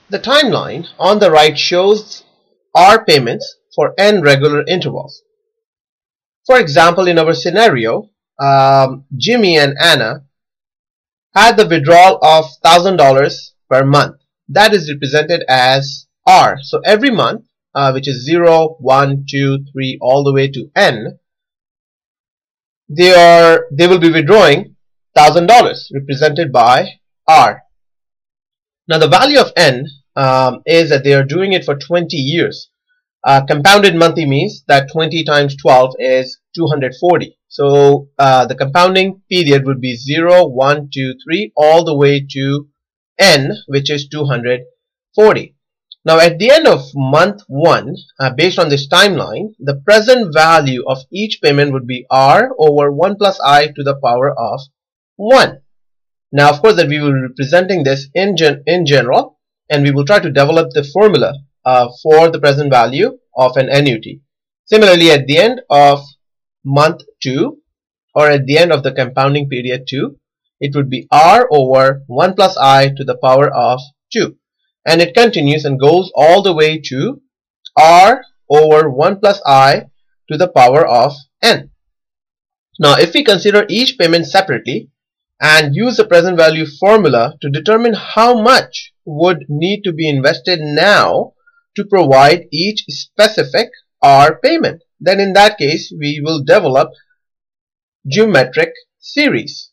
The timeline on the right shows R payments for n regular intervals. For example, in our scenario, Jimmy and Anna had the withdrawal of $1,000 per month. That is represented as R. So every month, which is 0, 1, 2, 3, all the way to n, they will be withdrawing $1,000 represented by R. Now the value of n is that they are doing it for 20 years. Compounded monthly means that 20 times 12 is 240. So the compounding period would be 0, 1, 2, 3 all the way to n, which is 240. Now at the end of month 1, based on this timeline, the present value of each payment would be R over 1 plus I to the power of 1. Now of course that we will be representing this in general, and we will try to develop the formula for the present value of an annuity. Similarly, at the end of month 2, or at the end of the compounding period 2, it would be R over 1 plus I to the power of 2. And it continues and goes all the way to R over 1 plus I to the power of n. Now if we consider each payment separately and use the present value formula to determine how much would need to be invested now to provide each specific R payment, then in that case we will develop geometric series.